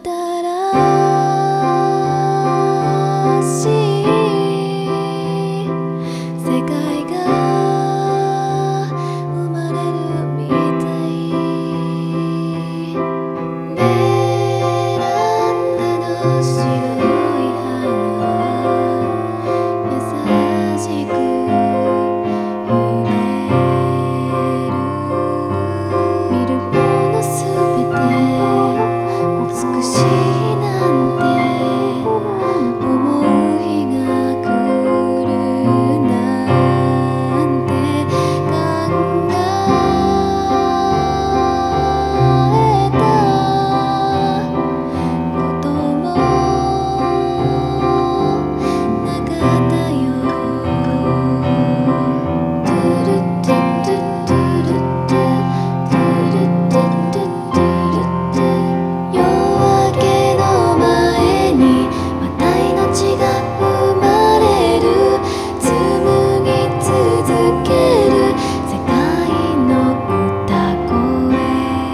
しい世界が生まれるみたい。ベランダの白い花は優しく揺れる。見るものすべて美しいなんて思う日が来るなんて考えたこともなかったよ。トゥルトゥトゥトゥルトゥトゥルトゥトゥトゥルトゥ。夜明けの前にまた命が生まれる。紡ぎ続ける世界の歌声。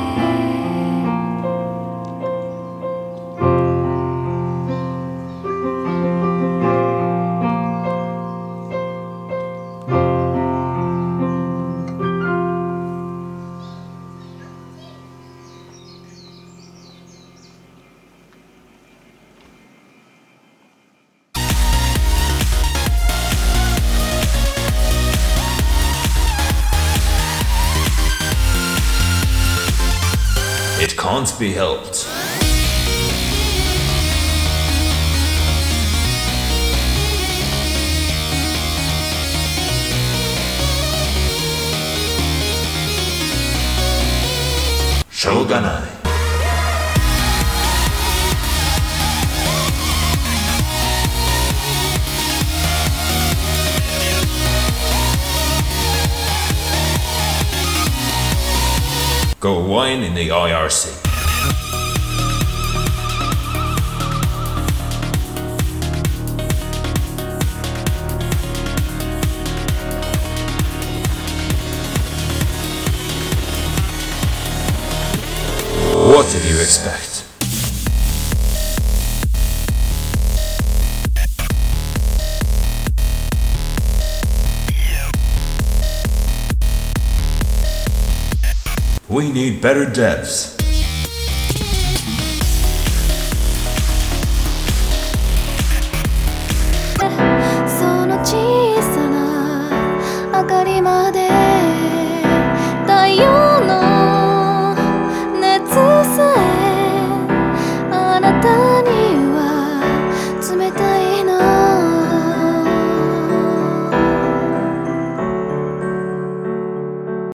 It can't be helped. Shogunai. Go wine in the IRC. What did you expect? We need better devs.